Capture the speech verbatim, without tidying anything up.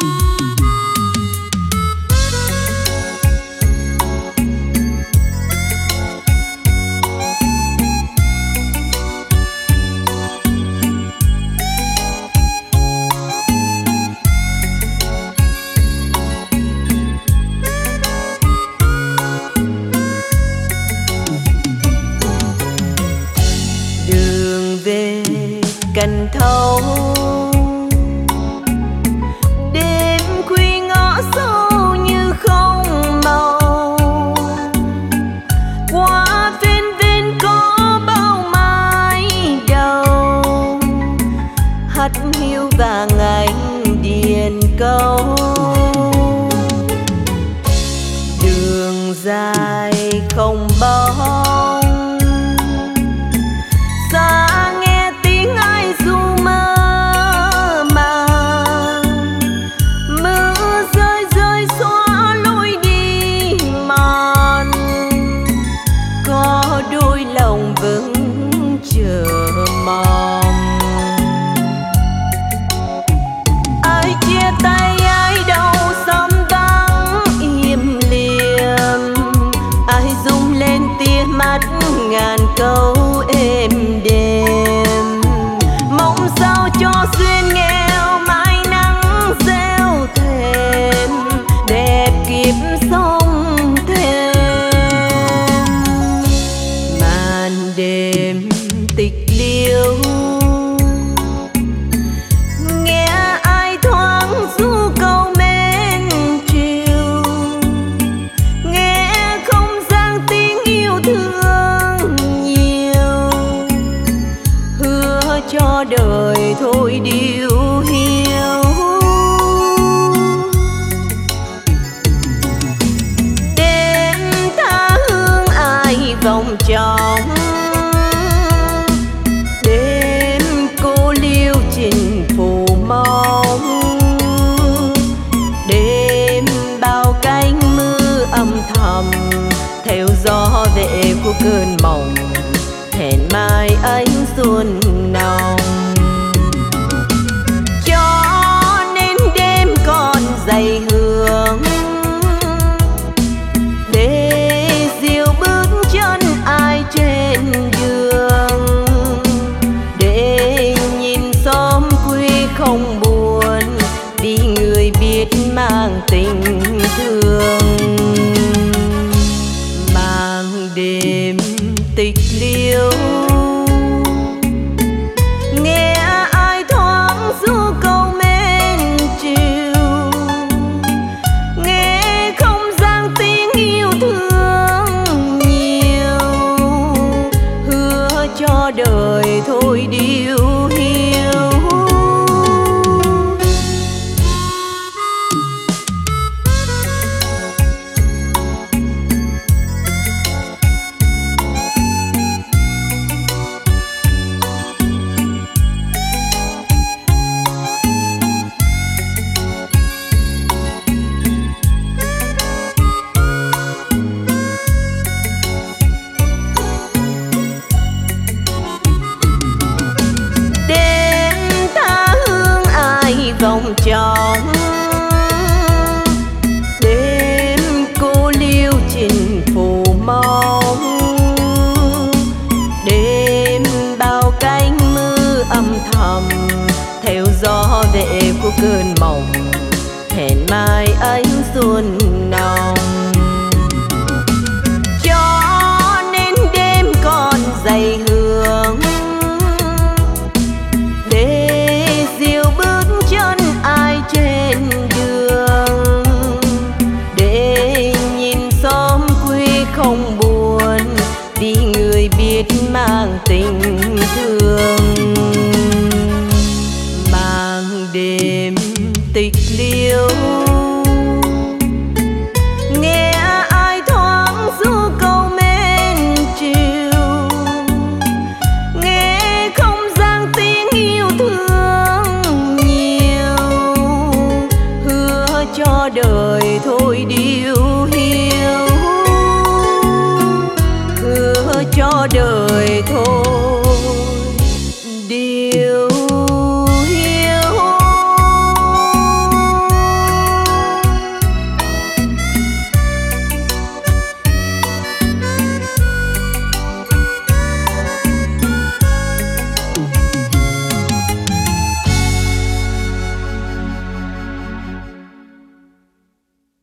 Cần thâu đêm khuya ngõ sâu như không màu, qua ven ven có bao mái đầu hắt hiu vàng ánh điền câu. Đường dài không bóng xa nghe tiếng ai ru mơ màng, mưa rơi rơi xóa lối đi mòn, có đôi lòng vẫn chờ mong. Ai chia tay ai đâu xóm vắng im lìm, ai rung lên tia mắt ngàn câu êm đềm, mong sao cho duyên nghèo mãi nắng gieo thềm đẹp kiếp sống thêm. Màn đêm tịch liêu nghe ai thoáng ru câu mến chiều, nghe không gian tiếng yêu thương nhiều, hứa cho đời thôi điều hiu. Đêm tha hương ai vòng trong, đêm cô liêu trình phủ mong, đêm bao cánh mưa âm thầm theo gió về của cơn mộng, hẹn mai ánh xuân nồng. Cho nên đêm còn dày hương để dìu bước chân ai trên đường, để nhìn xóm quê không buồn vì người biết mang tình thương. Mang đêm tịch liêu nghe ai thoáng ru câu mến chiều, nghe không gian tiếng yêu thương nhiều, hứa cho đời thôi điều hiu. Vòng trong đêm cô liêu trình phủ mong, đêm bao cánh mưa âm thầm theo gió về của cơn mộng, hẹn mai ánh xuân nồng. Cho nên đêm còn dày hương để dìu bước chân ai trên đường, để nhìn xóm quê không buồn vì người biết mang tình thương. Mang đêm tịch liêu nghe ai thoáng ru câu mến chiều, nghe không gian tiếng yêu thương nhiều, hứa cho đời